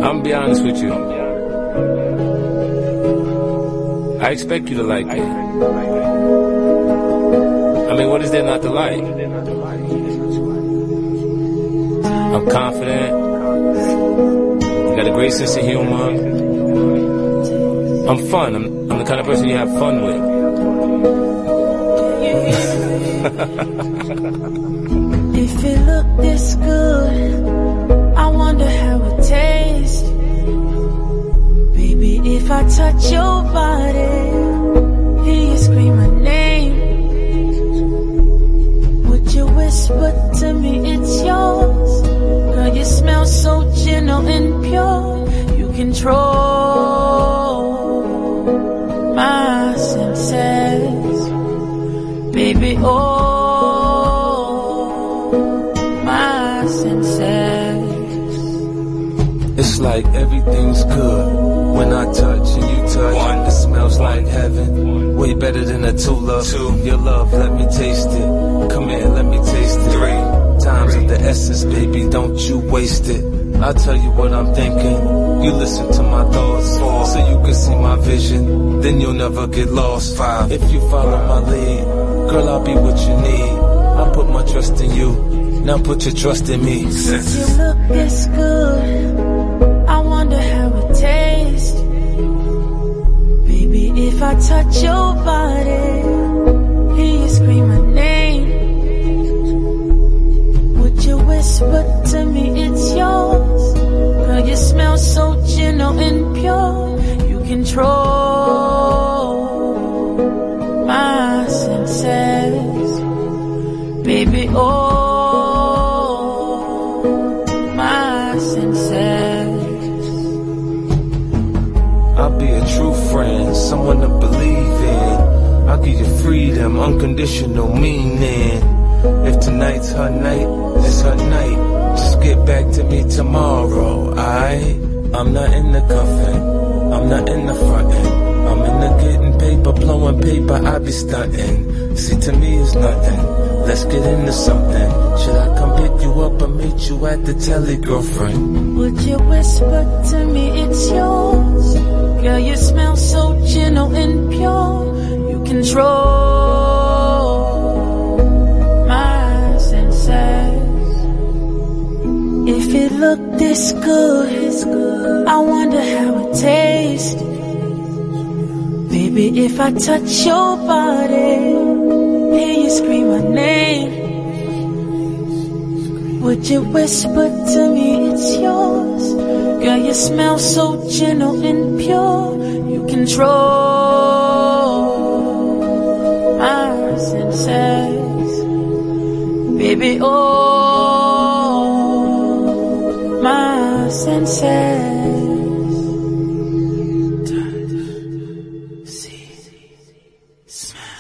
I'm gonna be honest with you. I expect you to like it. I mean, what is there not to like? I'm confident. Got a great sense of humor. I'm fun. I'm the kind of person you have fun with. If it look this good, I wonder how it tastes. Baby, if I touch your body, hear you scream my name, would you whisper to me it's yours? Girl, you smell so gentle and pure. You control my senses, baby, my senses. It's like everything's good when I touch and you touch. It smells like heaven, way better than a two-love. Your love, let me taste it. Come here, let me taste it. 3 times of the essence, baby, don't you waste it. I'll tell you what I'm thinking, you listen to my thoughts. 4, so you can see my vision, then you'll never get lost. 5, if you follow my lead, girl, I'll be what you need. I put my trust in you, now put your trust in me. 6, you look this good, I wonder how it tastes. Baby, if I touch your body, hear you scream my name, would you whisper to me it's yours? Girl, you smell so gentle and pure. You control my senses, baby, my senses. I'll be a true friend, someone to believe in. I'll give you freedom, unconditional meaning. If tonight's her night, it's her night. Just get back to me tomorrow, aight? I'm not in the cuffing, I'm not in the frontin'. I'm in the getting paper, blowing paper, I be stuntin'. See, to me it's nothing, let's get into something. Should I come pick you up or meet you at the telly, girlfriend? Would you whisper to me it's yours? Girl, you smell so gentle and pure. You control my senses. If it look this good, I wonder how it tastes. Baby, if I touch your body, hear you scream my name, would you whisper to me it's yours? Girl, you smell so gentle and pure. You control my senses, baby, my senses. See, smell.